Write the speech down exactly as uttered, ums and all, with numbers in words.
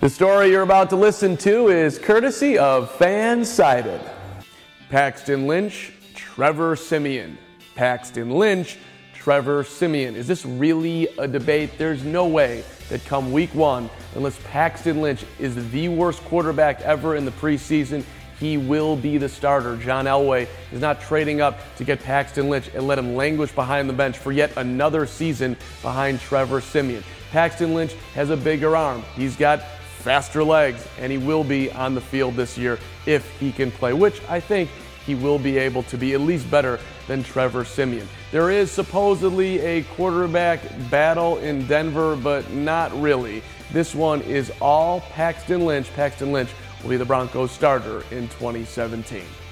The story you're about to listen to is courtesy of Fansided. Paxton Lynch, Trevor Siemian. Paxton Lynch, Trevor Siemian. Is this really a debate? There's no way that come week one, unless Paxton Lynch is the worst quarterback ever in the preseason, he will be the starter. John Elway is not trading up to get Paxton Lynch and let him languish behind the bench for yet another season behind Trevor Siemian. Paxton Lynch has a bigger arm. He's got faster legs, and he will be on the field this year if he can play, which I think he will be able to be at least better than Trevor Siemian. There is supposedly a quarterback battle in Denver, but not really. This one is all Paxton Lynch. Paxton Lynch will be the Broncos starter in twenty seventeen.